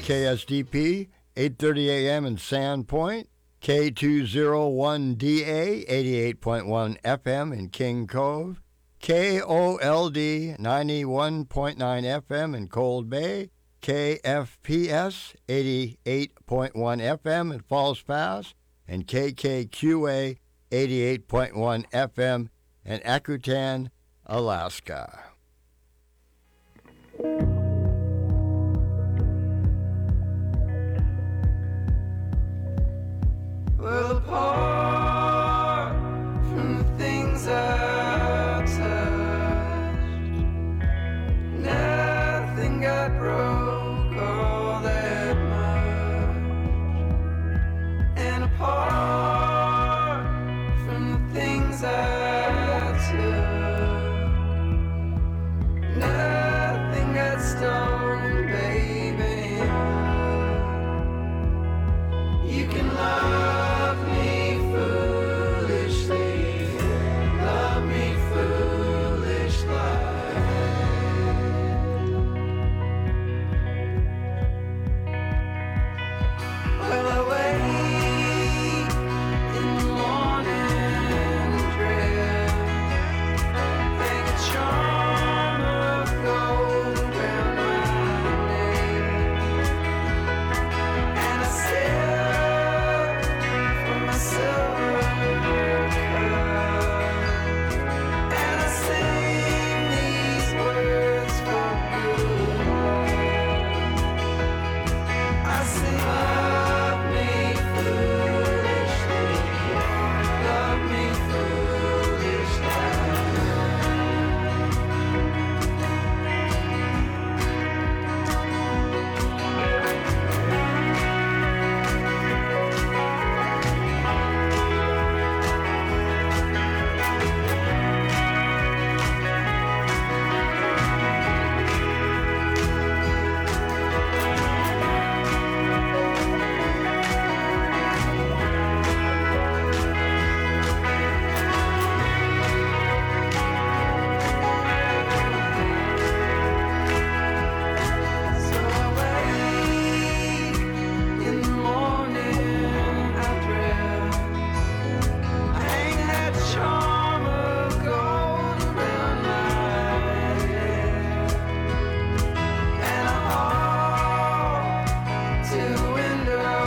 KSDP, 8:30 a.m. in Sandpoint, K201DA, 88.1 FM in King Cove, KOLD, 91.9 FM in Cold Bay, KFPS, 88.1 FM in Falls Pass, and KKQA, 88.1 FM in Akutan, Alaska. Well, apart from the things I touched, nothing got broke all that much. And apart from the things I took, nothing got stolen, baby. You can love me foolishly, love me foolish like. Well, I wake in the morning dress, hang a charm of gold around my neck, and I sip from my silver cup, and I sing these words for good. I sing, love me foolishly, love me foolishly. So I wake in the morning, I dress, I hang that charm of gold around my head, and I walk to the window,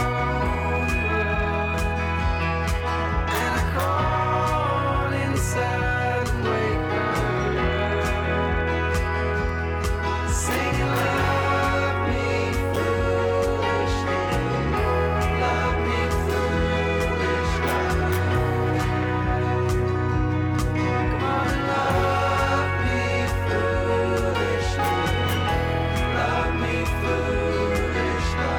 and I crawl inside and wake up, singing, love me foolishly, love me foolishly. Come on, love me foolishly, love me foolishly.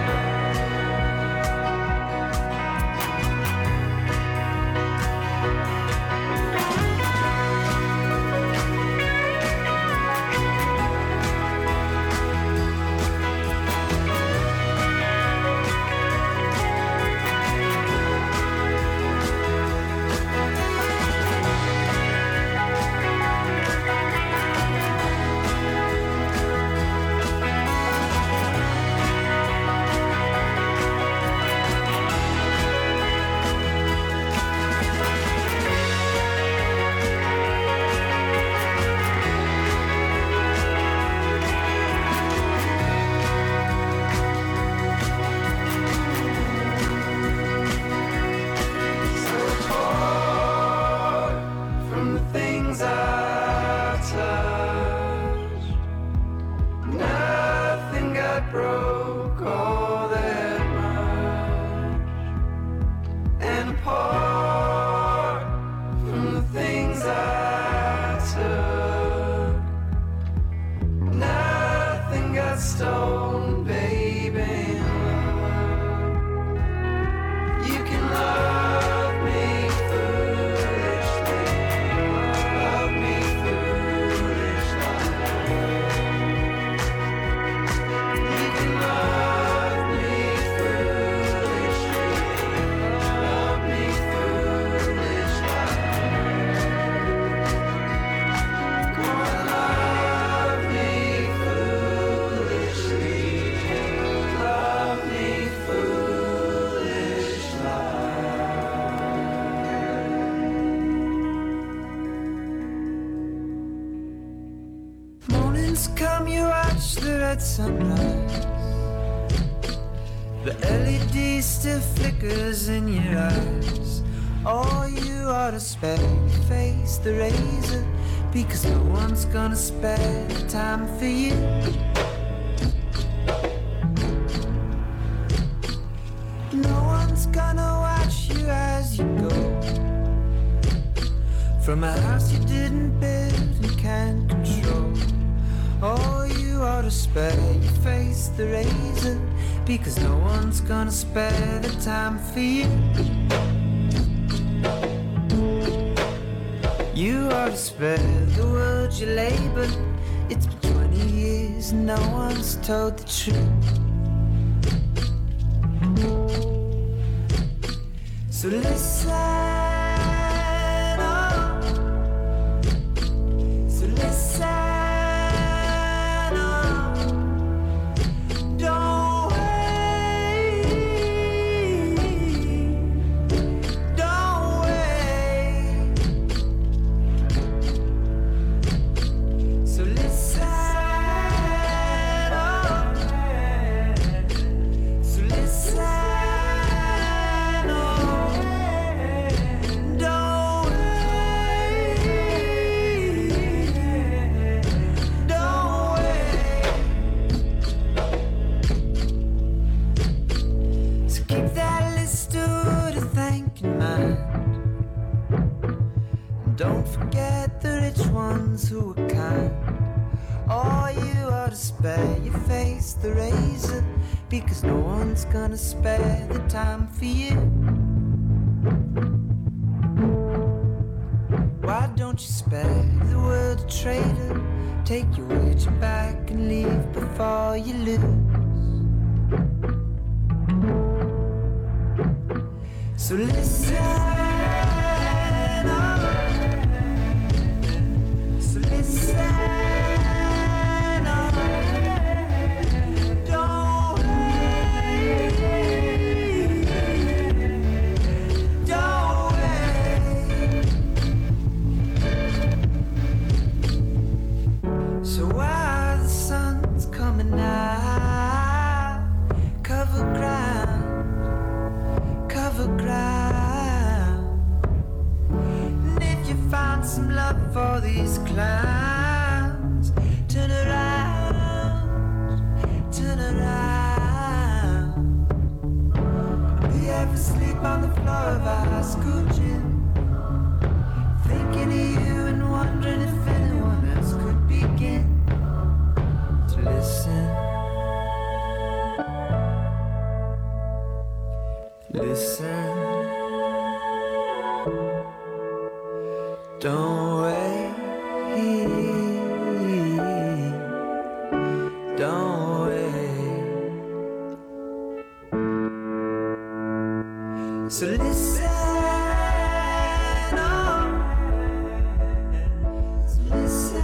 So apart from the things I touched, nothing got broke all that much. And apart from the things I took, nothing got stolen, baby. You can love me foolishly, love me foolishly. You can love me foolishly, love me foolishly. Come on, love me foolishly. at sunrise. The LED still flickers in your eyes. Oh, you ought to spare your face the razor, because no one's gonna spare the time for you. No one's gonna watch you as you go from a house you didn't build and can't control. Oh, you ought to spare your face the razor, because no one's gonna spare the time for you. You ought to spare the world your labor. It's been 20 years and no one's told the truth. So listen up. So listen up. Don't wait. Don't wait. So listen up. So listen up. Don't forget the rich ones who are kind. Oh, you ought to spare your face the razor, because no one's gonna spare the time for you. Why don't you spare the world a traitor? Take your wager back and leave before you lose. So listen up. So listen up. Don't wait. Don't wait. So while the sun's coming out, cover ground. Cover ground. And if you find some love for these clowns, turn around, turn around. Do you ever sleep on the floor of our high school gym, thinking of you and wondering if anyone else could begin to listen? Listen, don't wait, don't wait. So listen up, so listen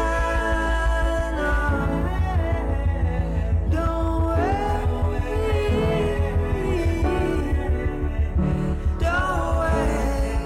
up, don't wait. Don't wait.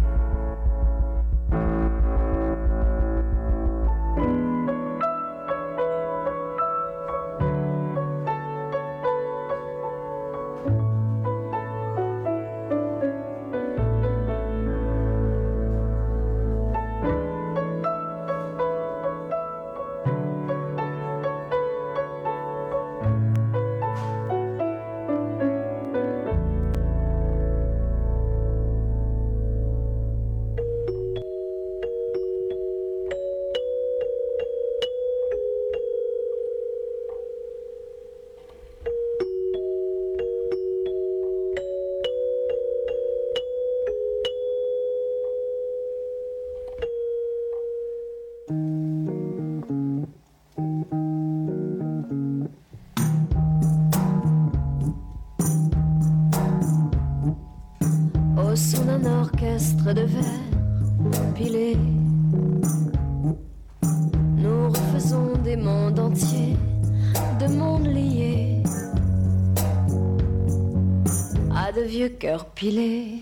Au son d'un orchestre de verre pilé, nous refaisons des mondes entiers, de mondes liés à de vieux cœurs pilés.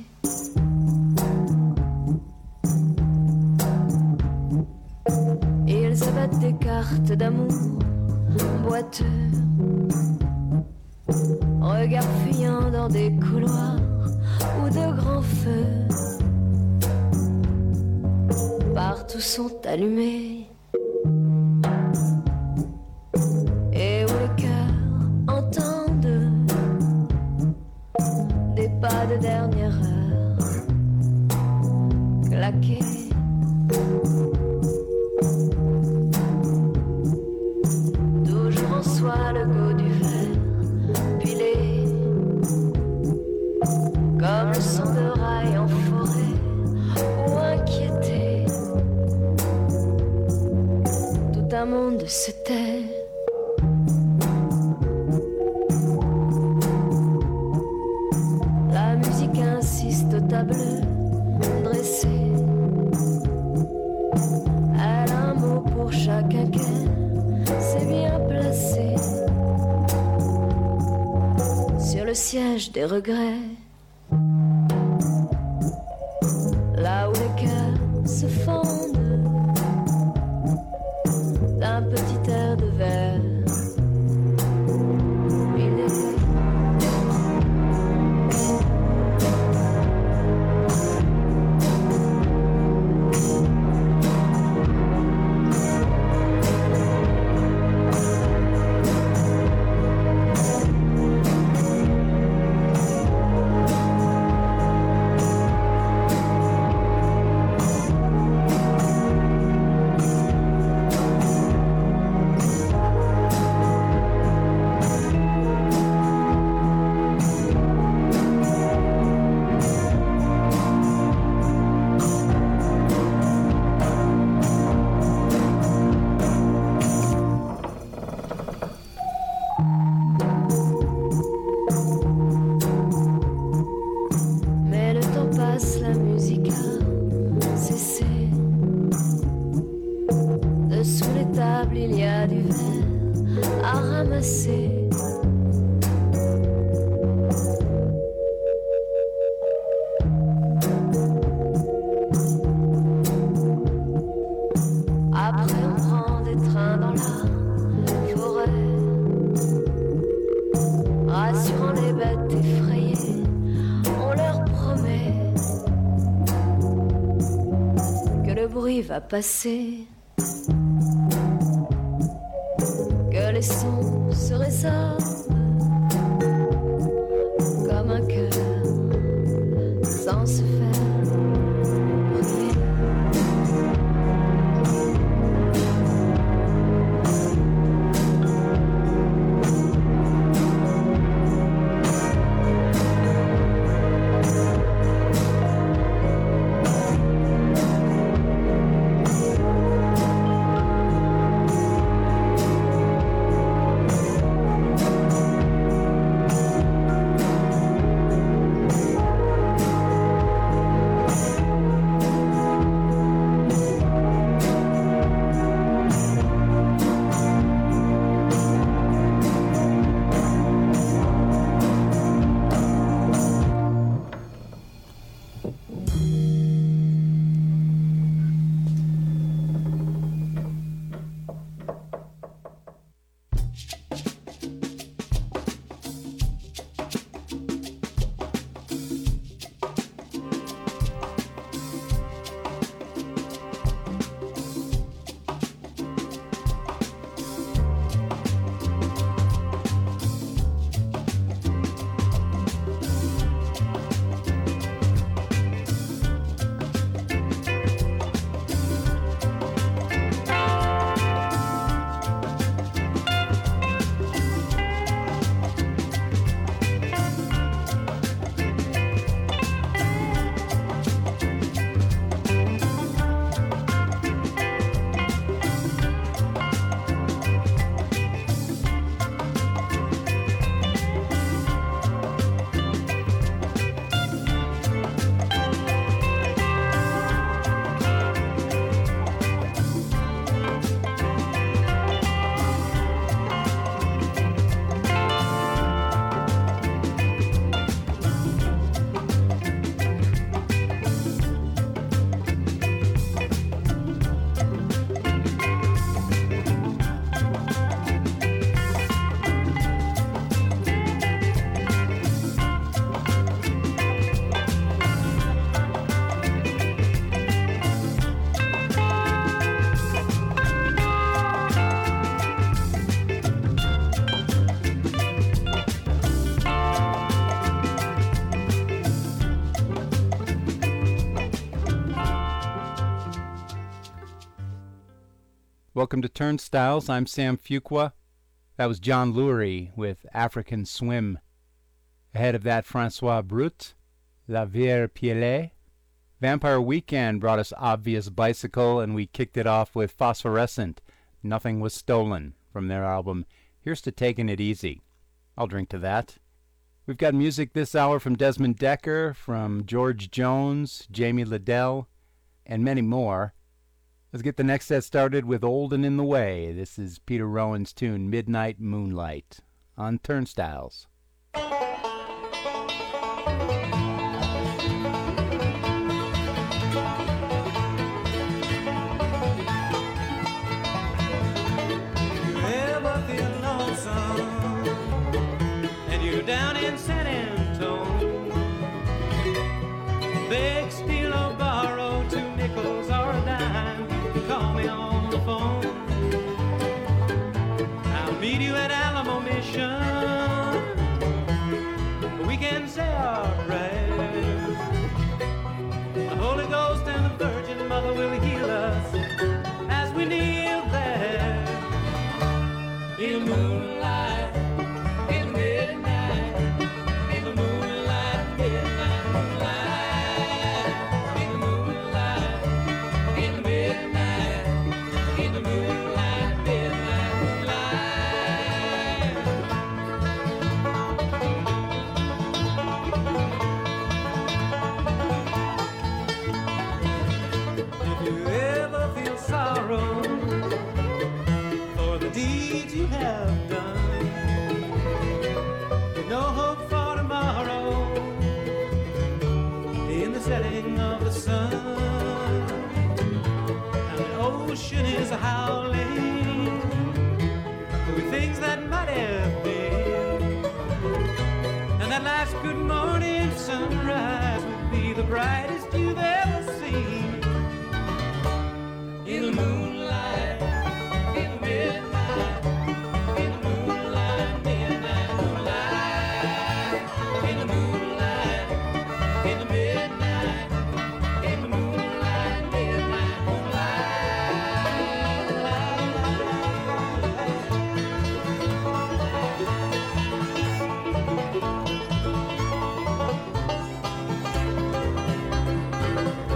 Ils abattent des cartes d'amour boiteux, regards fuyants dans des couloirs ou de grands feux. Partout sont allumés et où les cœurs entendent des pas de dernière heure claquer. Toujours en soi le goût du verre pilé, comme le son de rails en forêt ou inquiété. Tout un monde se tait. La musique insiste au tableau dressé. Elle a un mot pour chacun qu'elle c'est bien placé. Sur le siège des regrets, là où les cœurs se fondent d'un petit air de verre. Va passer, que les sons se résorbent comme un cœur sans se faire briller. Welcome to Turnstiles. I'm Sam Fuqua. That was John Lurie with African Swim. Ahead of that, Francois Brut, La Vierre Pielée. Vampire Weekend brought us Obvious Bicycle, and we kicked it off with Phosphorescent, Nothing Was Stolen, from their album Here's to Taking It Easy. I'll drink to that. We've got music this hour from Desmond Decker, from George Jones, Jamie Liddell, and many more. Let's get the next set started with Old and in the Way. This is Peter Rowan's tune, Midnight Moonlight, on Turnstiles. Down in San Antone, beg, steal, or borrow 2 nickels or a dime. Call me on the phone. I'll meet you at Alamo Mission. We can say our prayers. The Holy Ghost and the Virgin Mother will heal us as we kneel there in the moonlight. For the deeds you have done, no hope for tomorrow in the setting of the sun. Now the ocean is howling with things that might have been, and that last good morning sunrise will be the brightest you've ever seen. In the moonlight, in the midnight, in the moonlight, midnight moonlight, in the moonlight, in the midnight, in the moonlight, midnight moonlight.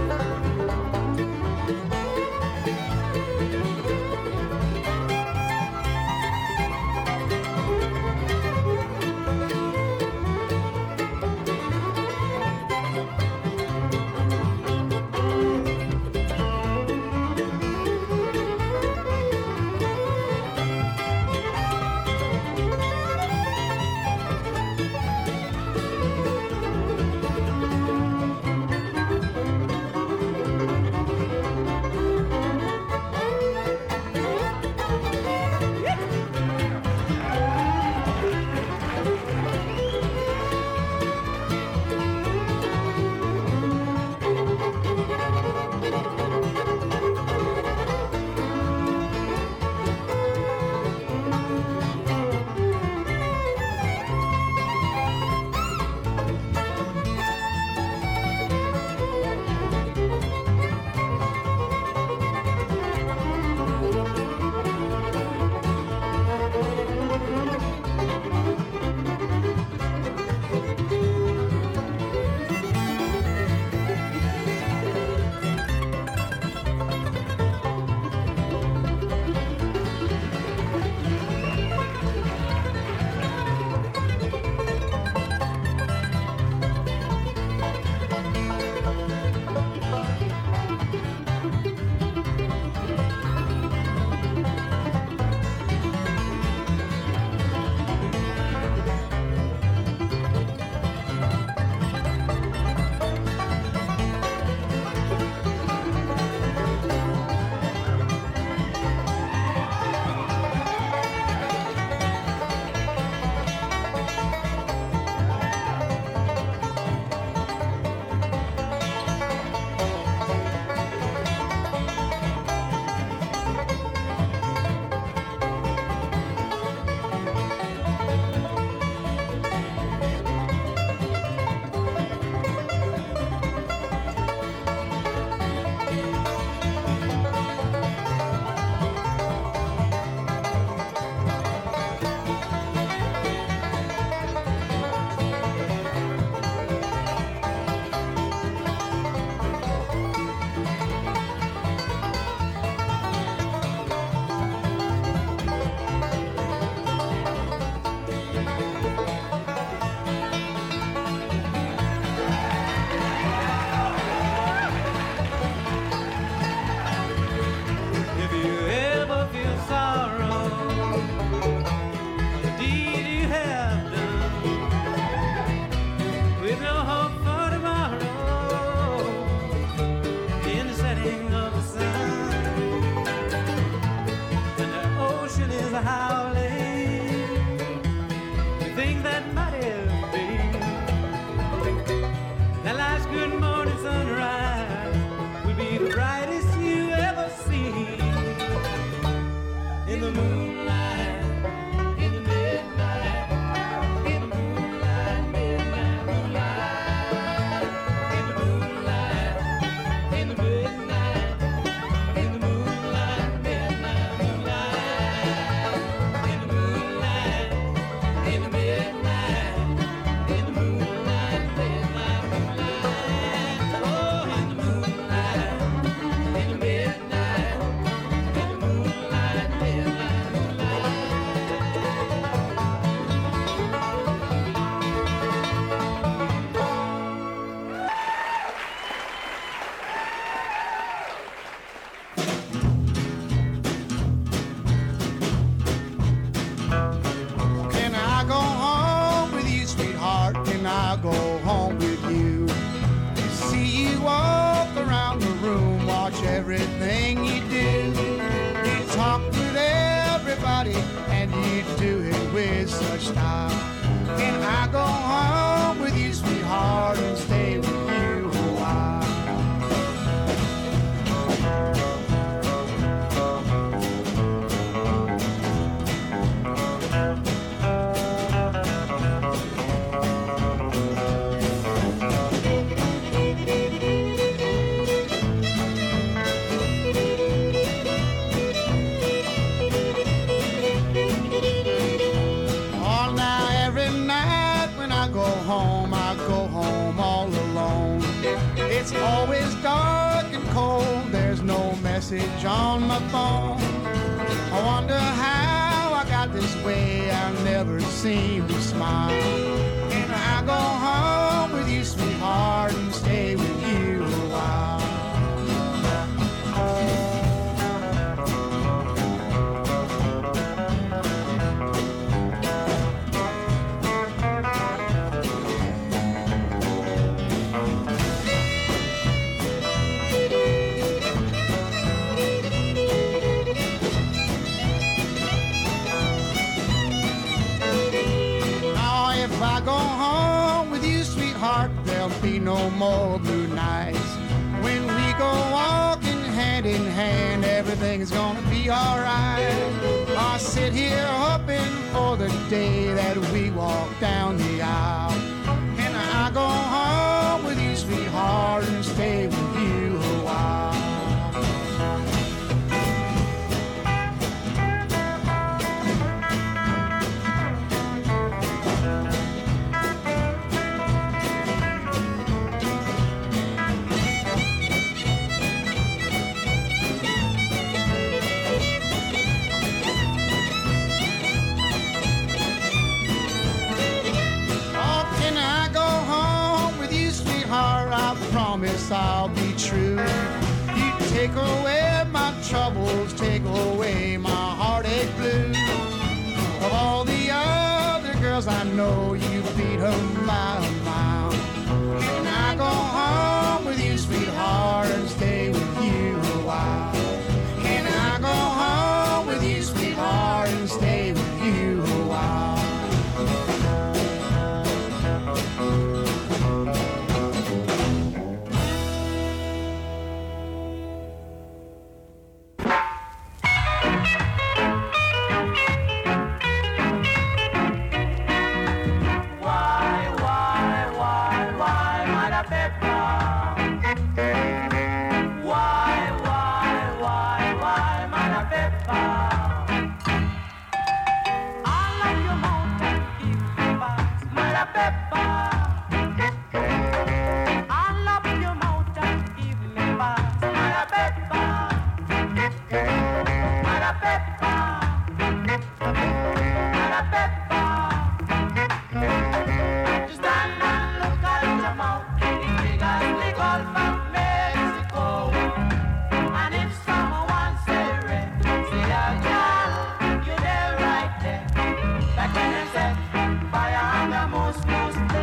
things that might have been. That last good morning sunrise will be the brightest you ever seen. In the moonlight, in the midnight, in the moonlight, midnight moonlight, in the moonlight, in the midnight, in the moonlight, midnight moonlight, in the moonlight, in the midnight, in the moonlight, midnight moonlight, oh, in the moonlight, in the midnight, in the moonlight, midnight Can I go home with you, sweetheart? Can I go home with you? See you walk around the room, watch everything you do. You talk with everybody, and you do it with such style. Can I go home with you, sweetheart, and stay with you a while? All now, every night when I go home all alone. It's always dark and cold, there's no message on my phone. I wonder how I got this way, I never seem to smile. Can I go home with you, sweetheart, and stay with you a while? Now if I go home with you, sweetheart, there'll be no more blue nights. When we go walking hand in hand, everything's gonna be alright. I sit here hoping for the day that we walk down the aisle. Can I go home with you, sweetheart, and stay with you a while? Oh, can I go home with you, sweetheart? I promise I'll be true. You take away my troubles, take away my heartache blues. Of all the other girls I know, you beat 'em by a mile. Can I go home with you, sweetheart, and stay with you a while? Can I go home with you, sweetheart, and stay with you a while? Fire on the most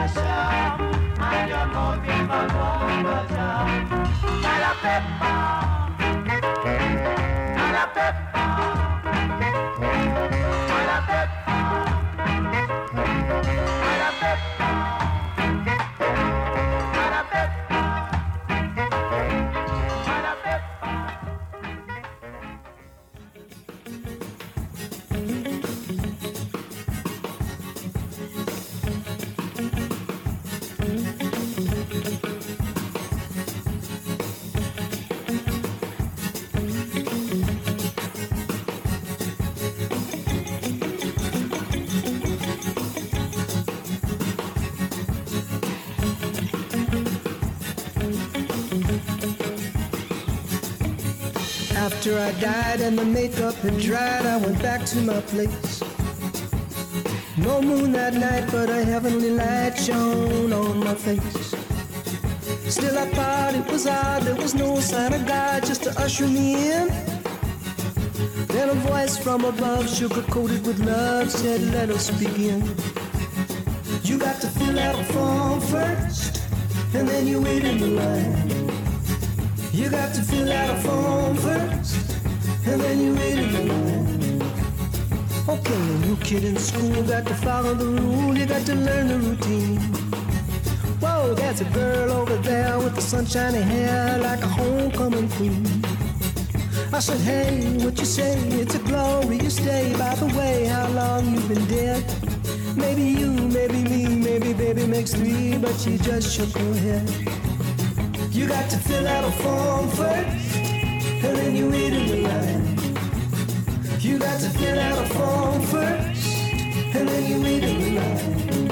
After I died and the makeup had dried, I went back to my place. No moon that night, but a heavenly light shone on my face. Still I thought it was odd, there was no sign of God just to usher me in. Then a voice from above, sugar-coated with love, said, let us begin. You got to fill out a form first, and then you wait in the line. You got to fill out a form first, and then you wait in the line. Okay, a new kid in school got to follow the rule, you got to learn the routine. Whoa, there's a girl over there with the sunshiny hair like a homecoming queen. I said, hey, what you say? It's a glorious day. By the way, how long you been dead? Maybe you, maybe me, maybe baby makes three, but she just shook her head. You got to fill out a form first, and then you wait in the line. You got to fill out a form first, and then you wait in the line.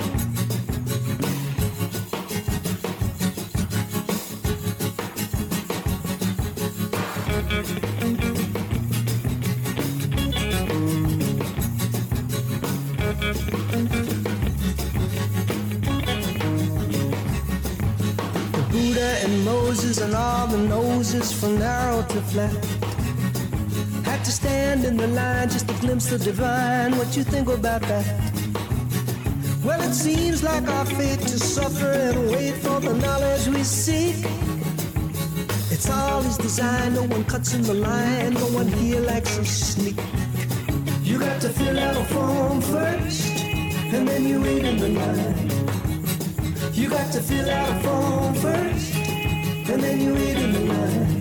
And all the noses from narrow to flat had to stand in the line just to glimpse the divine. What you think about that? Well, it seems like our fate to suffer and wait for the knowledge we seek. It's all his design, no one cuts in the line, no one here likes a sneak. You got to fill out a form first, and then you wait in the line. You got to fill out a form first, and then you wait in the line.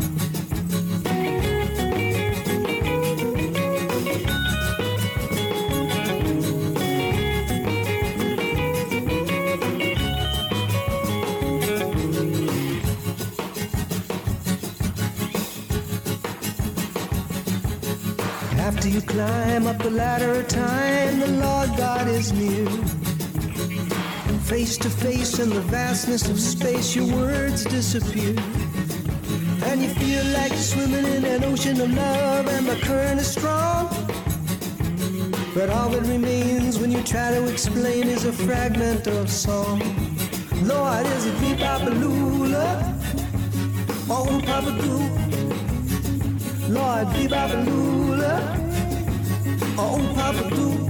After you climb up the ladder of time, the Lord God is near. Face to face in the vastness of space, your words disappear. And you feel like you're swimming in an ocean of love, and the current is strong. But all that remains when you try to explain is a fragment of song. Lord, is it bee-bop-a-lula, or oom-papa-doo? Lord, bee-bop-a-lula, or oom-papa-doo?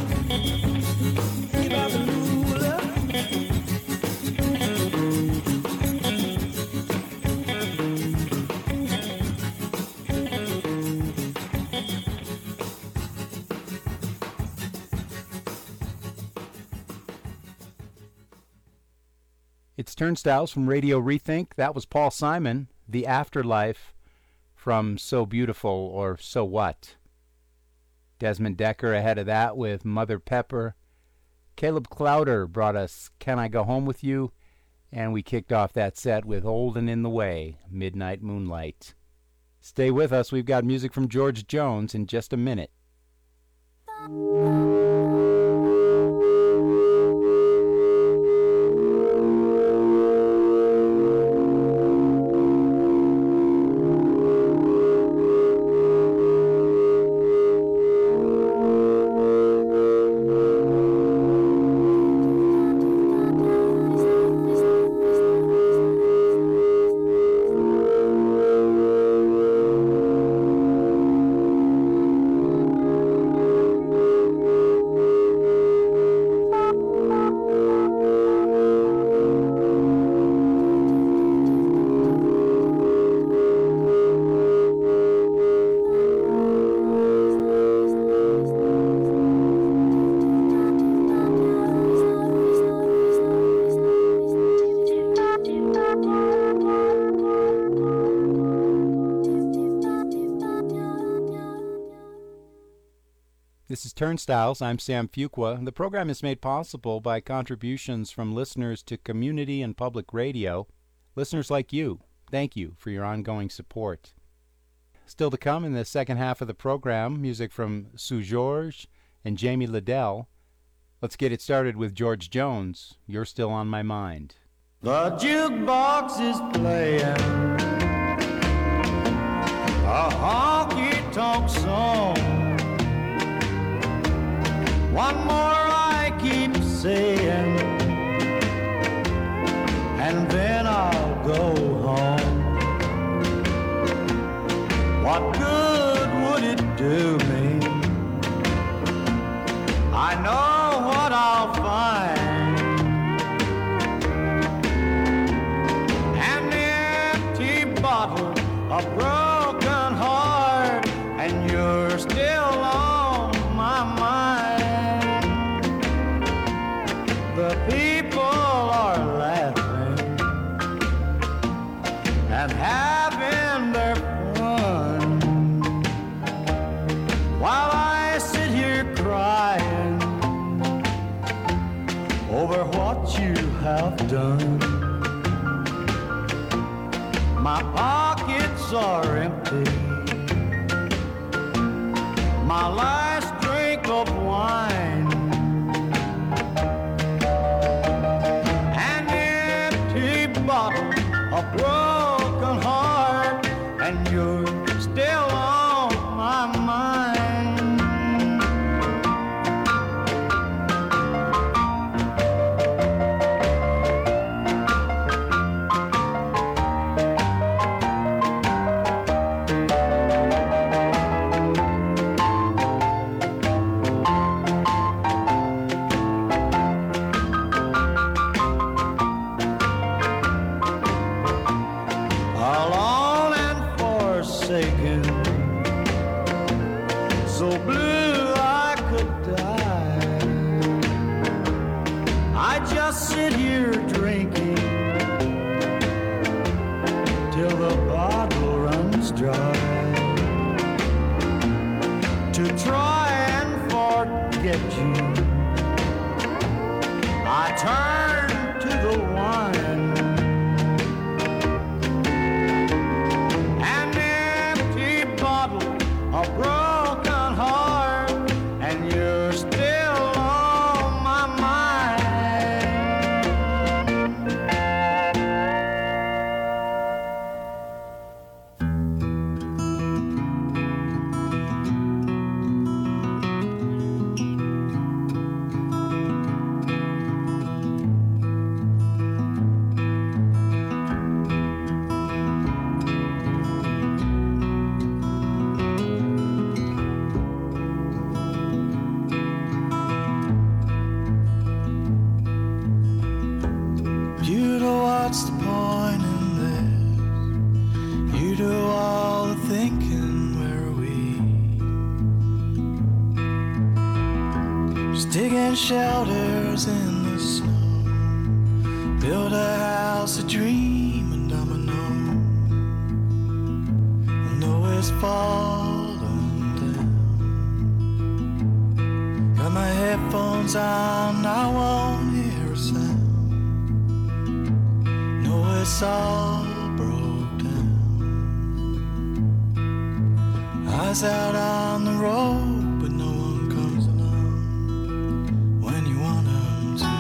It's Turnstiles from Radio Rethink. That was Paul Simon, The Afterlife from So Beautiful or So What. Desmond Decker ahead of that with Mother Pepper. Caleb Clowder brought us Can I Go Home With You? And we kicked off that set with Old and in the Way, Midnight Moonlight. Stay with us. We've got music from George Jones in just a minute. This is Turnstiles. I'm Sam Fuqua. The program is made possible by contributions from listeners to community and public radio. Listeners like you, thank you for your ongoing support. Still to come in the second half of the program, music from Sue George and Jamie Liddell. Let's get it started with George Jones, You're Still on My Mind. The jukebox is playing a honky-tonk song. One more I keep saying, and then I'll go home. What good would it do me? I know what I'll find. An empty bottle, a broken heart, and you're still on my mind. The people are laughing and having their fun, while I sit here crying over what you have done. My pockets are empty, my last drink of wine, an empty bottle, a broken heart, and you're still on my mind. Alone and forsaken, so blue I could die. I just sit here drinking till the bottle runs dry, to try and forget you. I turn to the wine, a broken heart, and you're still on my what's the point in this? You do all the thinking, where are we? Just digging shelters in the snow, build a house, a dream, and domino. I know it's falling down. Got my headphones on, I won't hear a sound. It's all broke down. Eyes out on the road, but no one comes along when you want them to.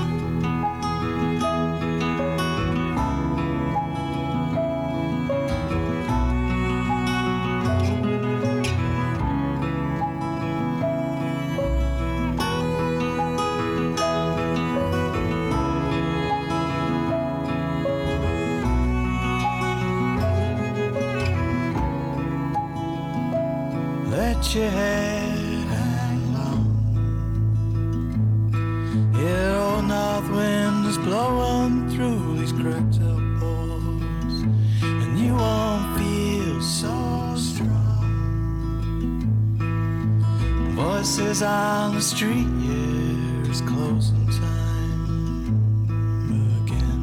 Let your head hang low. Yeah, old north wind is blowing through these cracked elbows, and you won't feel so strong. Voices on the street, yeah, it's closing time again.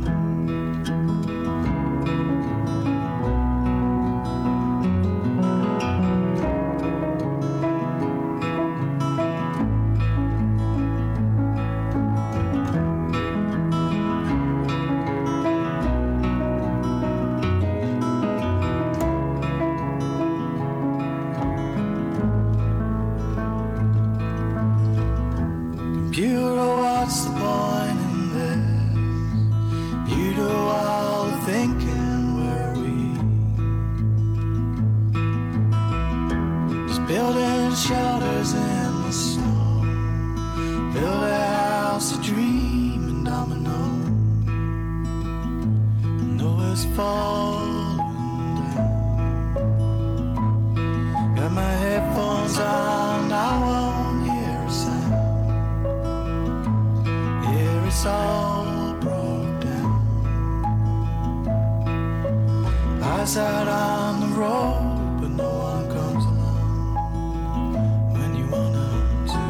fingers in the snow. Build a house, a dream, and domino. Know it's falling down. Got my headphones on, I won't hear a sound. Here it's all broke down. Eyes out on the road, but no one comes along when you want them to.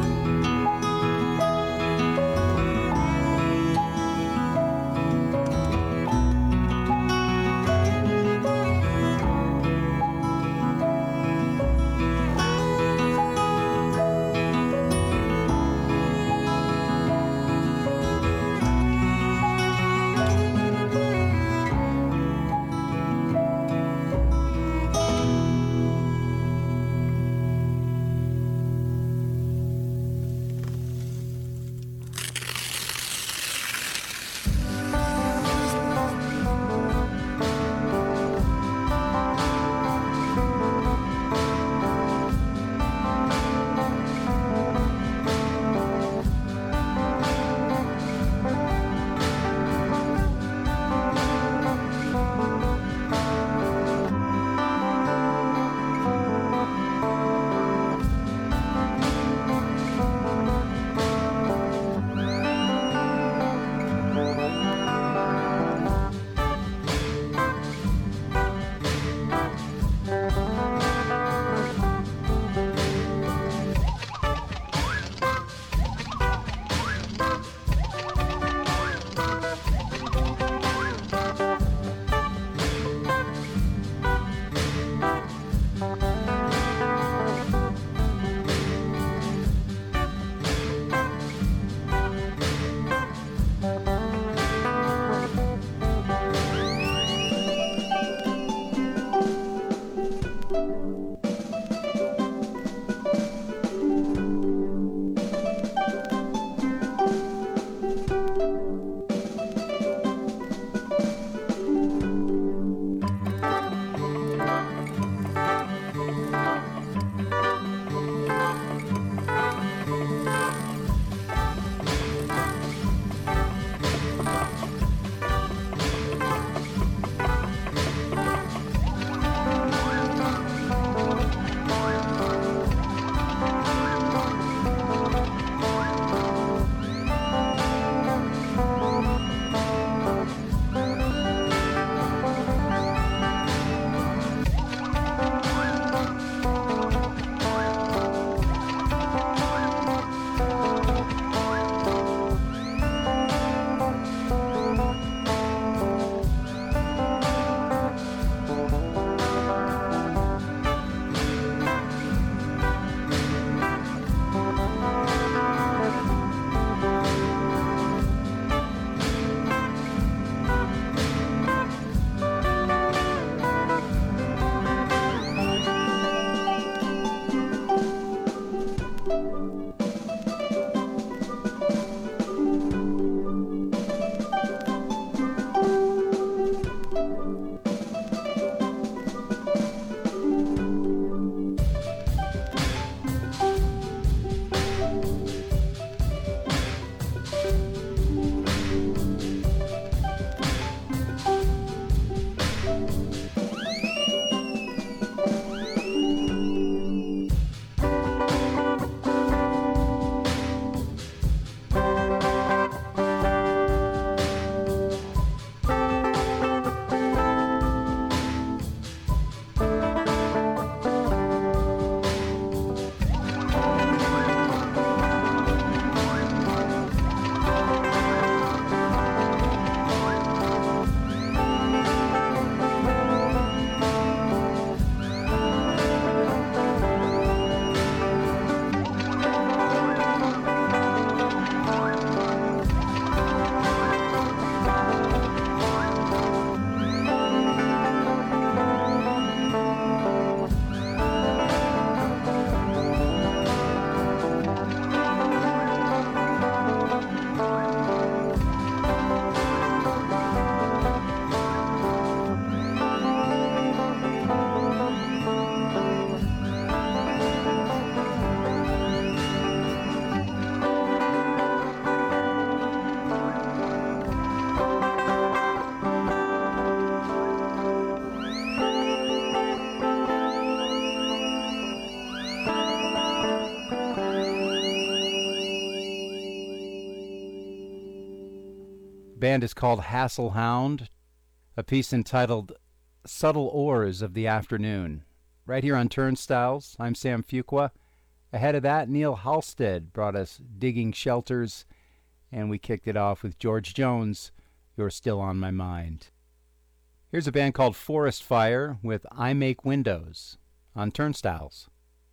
band is called Hasselhound, a piece entitled Subtle Oars of the Afternoon. Right here on Turnstiles, I'm Sam Fuqua. Ahead of that, Neil Halstead brought us Digging Shelters, and we kicked it off with George Jones, You're Still on My Mind. Here's a band called Forest Fire with I Make Windows on Turnstiles.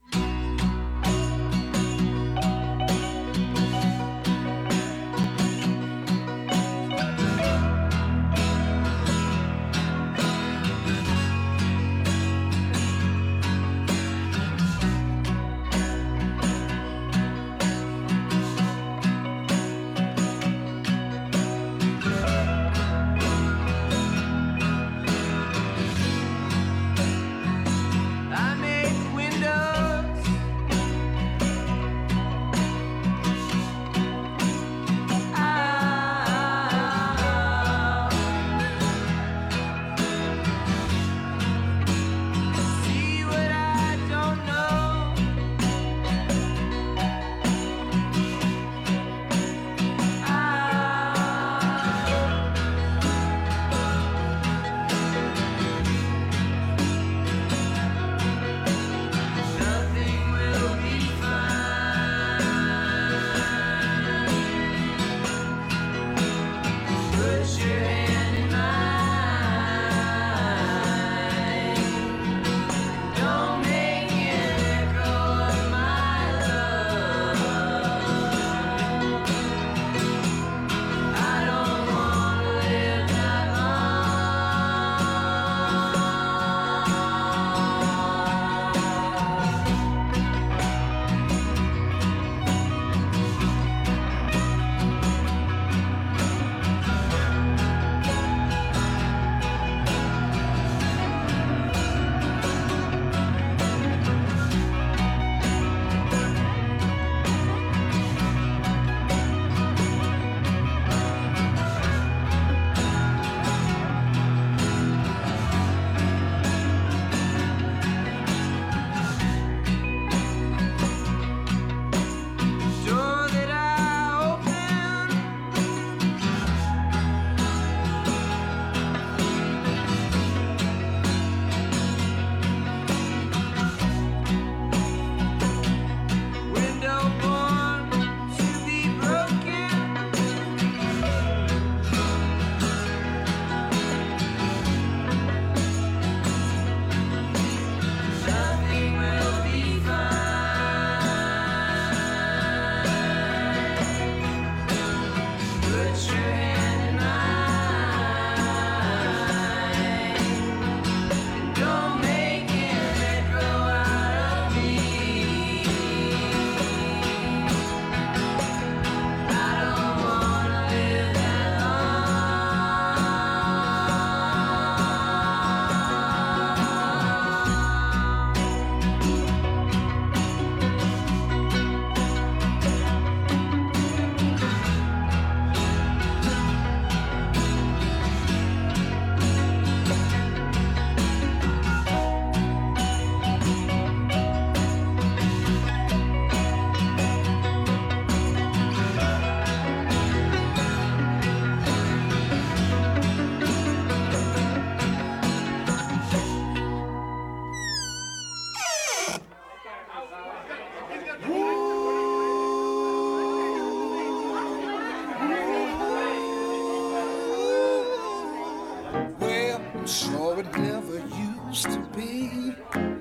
Sure it never used to be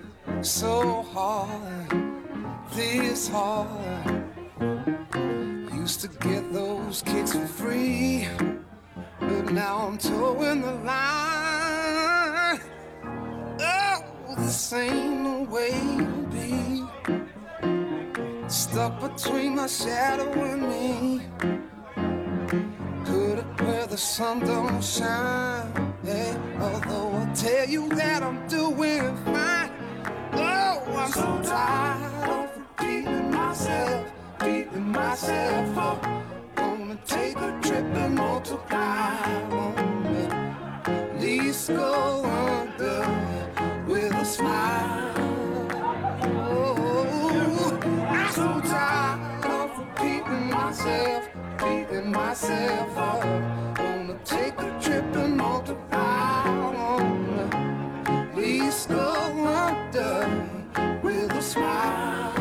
so hard, this hard. Used to get those kicks for free, but now I'm towing the line. Oh, this ain't the way to be. Stuck between my shadow and me. Put it where the sun don't shine. Hey, although I tell you that I'm doing fine. Oh, I'm so tired of repeating myself, beating myself up. Gonna take a trip and multiply. At least go under with a smile. Oh, I'm so tired of repeating myself, beating myself up. take a trip and multiply. I wanna at least go under with a smile.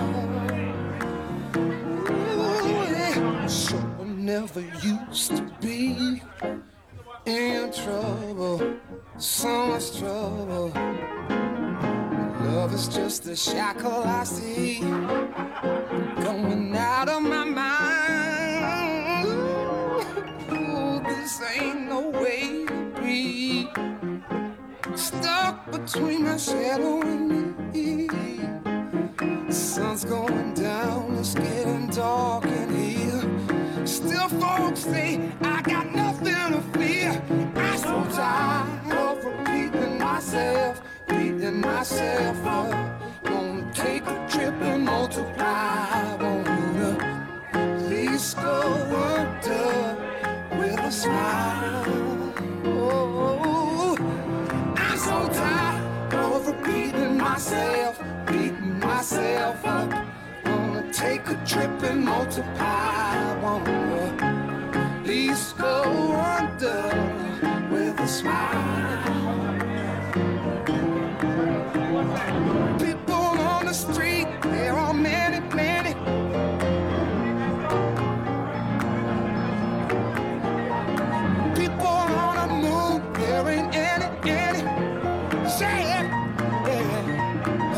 Ooh, yeah. So I never used to be in trouble, so much trouble. Love is just a shackle I see coming out of my mind. Ooh, this ain't no way to be. Stuck between my shadow and me. The sun's going down, it's getting dark in here. Still folks say I got nothing to fear. I'm so tired of repeating myself, beating myself up. Wanna take a trip and multiply. Wanna at least go under with a smile. Oh, I'm so tired of repeating myself, beating myself up. Wanna take a trip and multiply. Wanna at least go under with a smile. People on the street, there are many, many. People on the moon, there ain't any. Say it, yeah.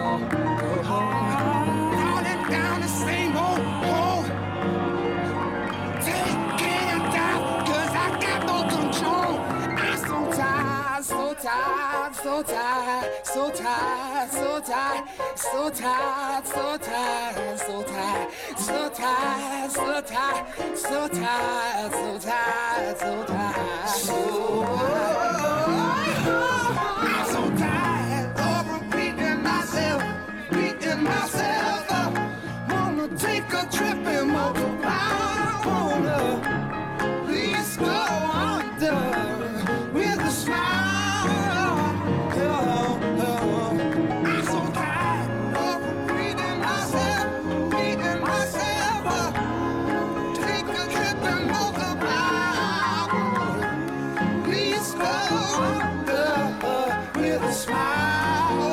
Falling down the same old hole. Taking it down, 'cause I got no control. I'm so tired, so tired, so tired, so tired, so tired, so tired, so tired, so tired, so tired, so tired, so tired, so tired, so tired, so I'm so tired of repeating myself, beating myself up. Wanna take a trip and multiply. Wanna please go under with a smile. I'm so tired of repeating myself, beating myself up. Take a trip and multiply. Please go under with a smile.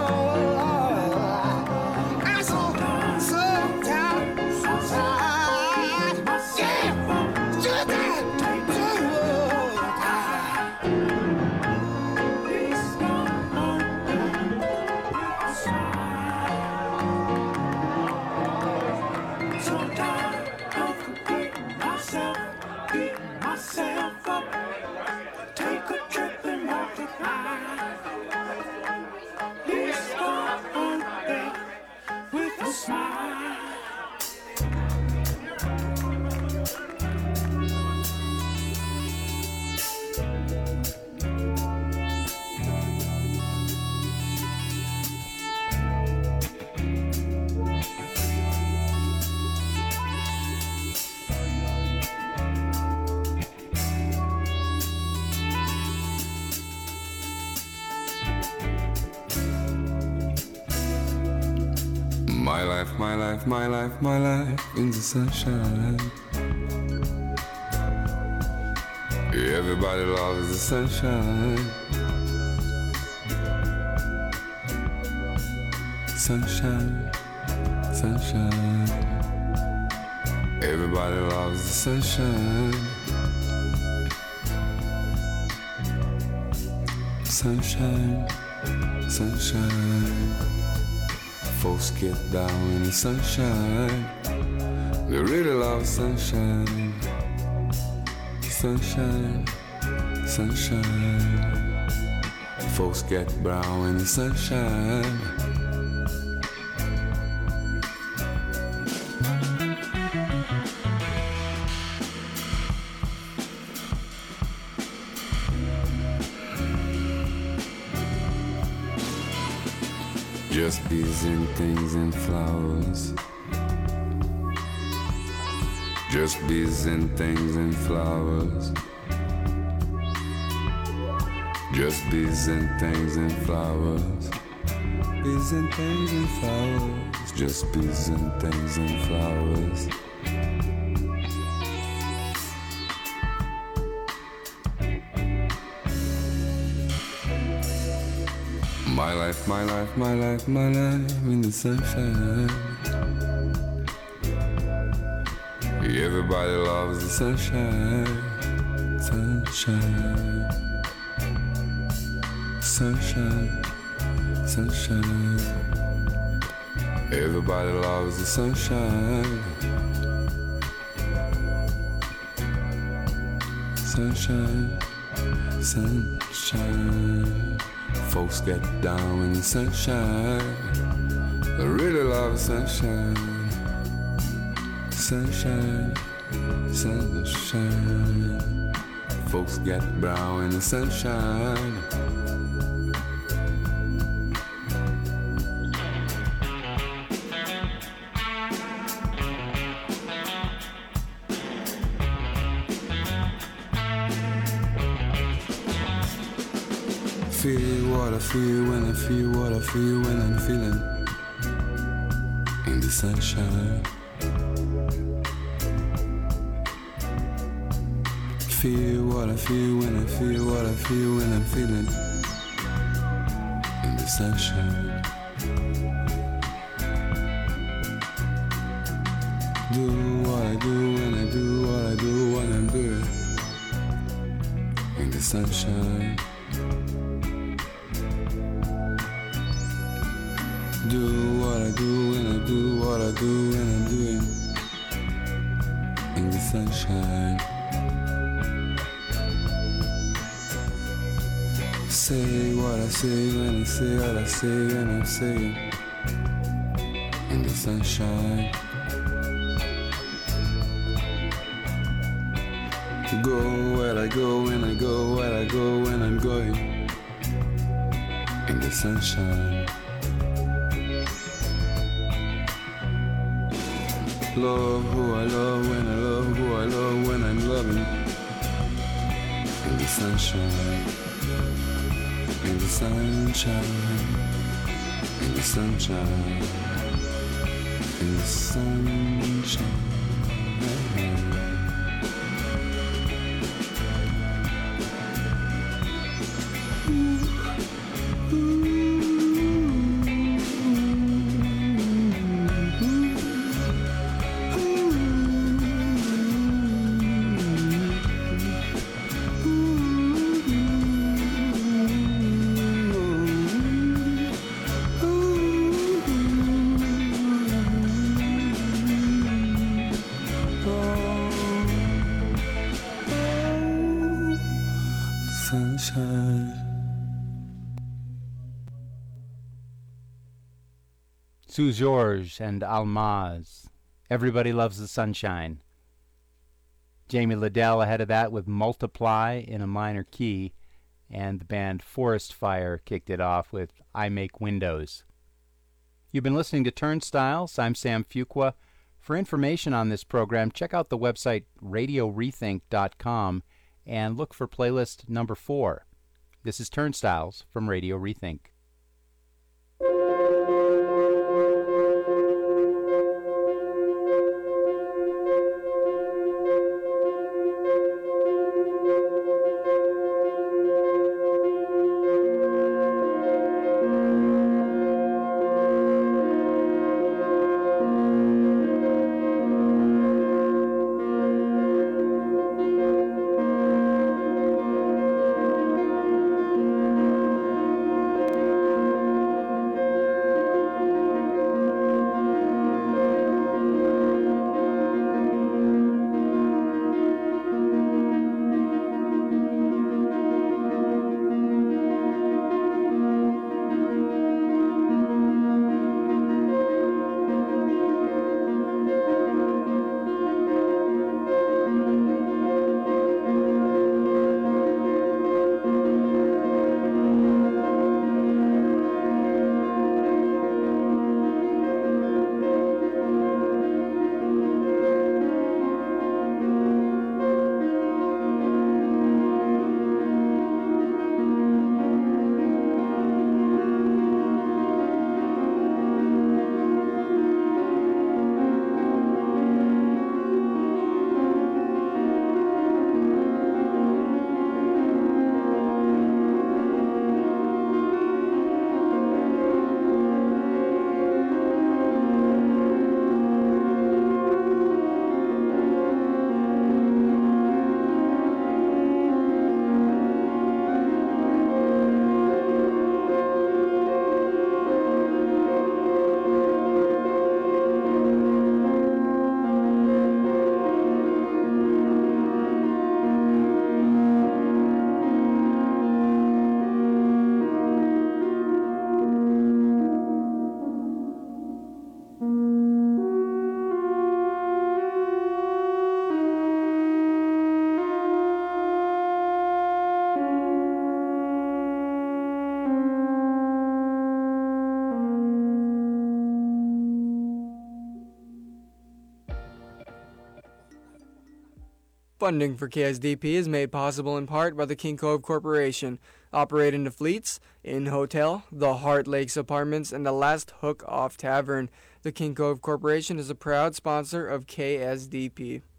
I'm so tired, so tired. Yeah, so tired, so my life in the sunshine. Everybody loves the sunshine. Sunshine, sunshine. Everybody loves the sunshine. Sunshine, sunshine. Folks get down in the sunshine. They really love sunshine. Sunshine, sunshine. Folks get brown in the sunshine. Just bees and things and flowers. Just bees and things and flowers. Just bees and things and flowers. Bees and things and flowers. Just bees and things and flowers. My life, my life, my life, my life in the sunshine. Everybody loves the sunshine. Sunshine. Sunshine. Sunshine. Everybody loves the sunshine. Sunshine. Sunshine. Folks get down in the sunshine. I really love the sunshine. Sunshine, sunshine. Folks get brown in the sunshine. Feel what I feel when I feel what I feel when I'm feeling in the sunshine. Feel what I feel when I feel what I feel when I'm feeling in the sunshine. Do what I do when I do what I do when I'm doing in the sunshine. Do what I do when I do what I do when I'm doing in the sunshine. Say what I say when I say what I say when I'm saying in the sunshine. Go where I go when I go where I go when I'm going in the sunshine. Love who I love when I love who I love when I'm loving in the sunshine. In the sunshine, in the sunshine, in the sunshine. Sue George and Almaz. Everybody Loves the Sunshine. Jamie Liddell ahead of that with Multiply in a minor key, and the band Forest Fire kicked it off with I Make Windows. You've been listening to Turnstiles. I'm Sam Fuqua. For information on this program, check out the website radiorethink.com and look for playlist number 4. This is Turnstiles from Radio Rethink. Funding for KSDP is made possible in part by the King Cove Corporation, operating the Fleets, Inn Hotel, the Heart Lakes Apartments, and the Last Hook Off Tavern. The King Cove Corporation is a proud sponsor of KSDP.